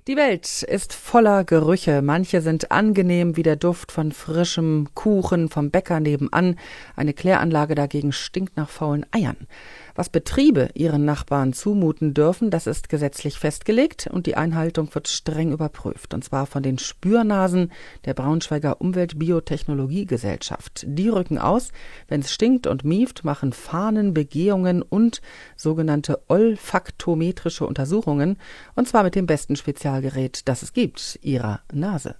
Die Welt ist voller Gerüche. Manche sind angenehm wie der Duft von frischem Kuchen vom Bäcker nebenan. Eine Kläranlage dagegen stinkt nach faulen Eiern. Was Betriebe ihren Nachbarn zumuten dürfen, das ist gesetzlich festgelegt und die Einhaltung wird streng überprüft. Und zwar von den Spürnasen der Braunschweiger Umweltbiotechnologiegesellschaft. Die rücken aus, wenn es stinkt und mieft, machen Fahnenbegehungen und sogenannte olfaktometrische Untersuchungen. Und zwar mit dem besten Spezialgerät, das es gibt, ihrer Nase.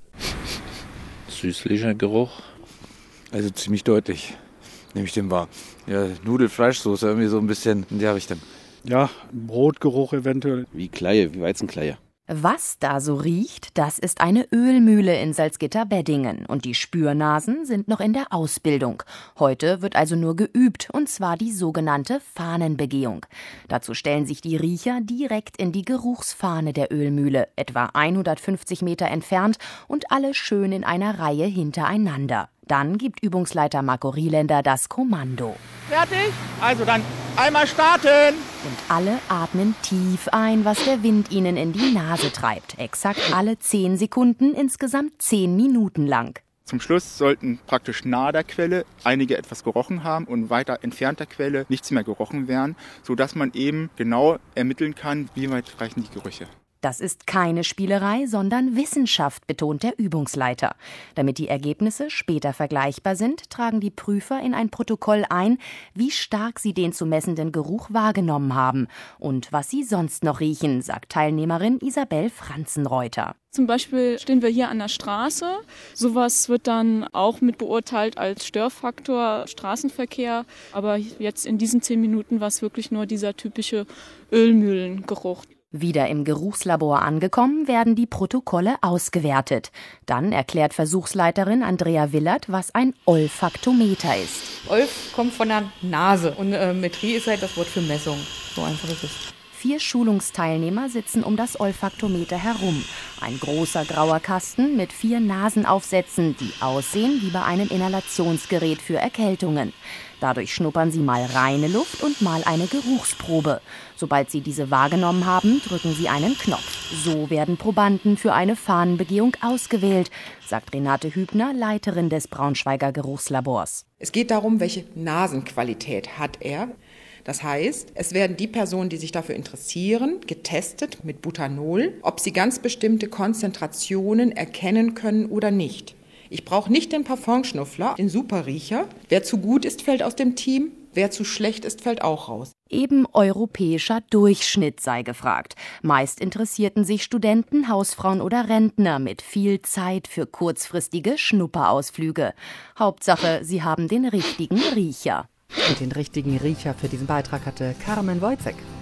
Süßlicher Geruch. Also ziemlich deutlich, nehme ich den wahr. Ja, Nudelfleischsoße, irgendwie so ein bisschen in der Richtung. Ja, Brotgeruch eventuell. Wie Kleie, wie Weizenkleie. Was da so riecht, das ist eine Ölmühle in Salzgitter-Beddingen und die Spürnasen sind noch in der Ausbildung. Heute wird also nur geübt, und zwar die sogenannte Fahnenbegehung. Dazu stellen sich die Riecher direkt in die Geruchsfahne der Ölmühle, etwa 150 Meter entfernt und alle schön in einer Reihe hintereinander. Dann gibt Übungsleiter Marco Rieländer das Kommando. Fertig? Also dann einmal starten! Und alle atmen tief ein, was der Wind ihnen in die Nase treibt. Exakt alle 10 Sekunden, insgesamt 10 Minuten lang. Zum Schluss sollten praktisch nahe der Quelle einige etwas gerochen haben und weiter entfernt der Quelle nichts mehr gerochen werden, sodass man eben genau ermitteln kann, wie weit reichen die Gerüche. Das ist keine Spielerei, sondern Wissenschaft, betont der Übungsleiter. Damit die Ergebnisse später vergleichbar sind, tragen die Prüfer in ein Protokoll ein, wie stark sie den zu messenden Geruch wahrgenommen haben und was sie sonst noch riechen, sagt Teilnehmerin Isabel Franzenreuter. Zum Beispiel stehen wir hier an der Straße. Sowas wird dann auch mit beurteilt als Störfaktor Straßenverkehr. Aber jetzt in diesen 10 Minuten war es wirklich nur dieser typische Ölmühlengeruch. Wieder im Geruchslabor angekommen, werden die Protokolle ausgewertet. Dann erklärt Versuchsleiterin Andrea Willert, was ein Olfaktometer ist. Olf kommt von der Nase und Metrie ist halt das Wort für Messung. So einfach ist es. 4 Schulungsteilnehmer sitzen um das Olfaktometer herum. Ein großer grauer Kasten mit 4 Nasenaufsätzen, die aussehen wie bei einem Inhalationsgerät für Erkältungen. Dadurch schnuppern sie mal reine Luft und mal eine Geruchsprobe. Sobald sie diese wahrgenommen haben, drücken sie einen Knopf. So werden Probanden für eine Fahnenbegehung ausgewählt, sagt Renate Hübner, Leiterin des Braunschweiger Geruchslabors. Es geht darum, welche Nasenqualität hat er. Das heißt, es werden die Personen, die sich dafür interessieren, getestet mit Butanol, ob sie ganz bestimmte Konzentrationen erkennen können oder nicht. Ich brauche nicht den Parfumschnuffler, den Superriecher. Wer zu gut ist, fällt aus dem Team. Wer zu schlecht ist, fällt auch raus. Eben europäischer Durchschnitt sei gefragt. Meist interessierten sich Studenten, Hausfrauen oder Rentner mit viel Zeit für kurzfristige Schnupperausflüge. Hauptsache, sie haben den richtigen Riecher. Und den richtigen Riecher für diesen Beitrag hatte Carmen Wojcek.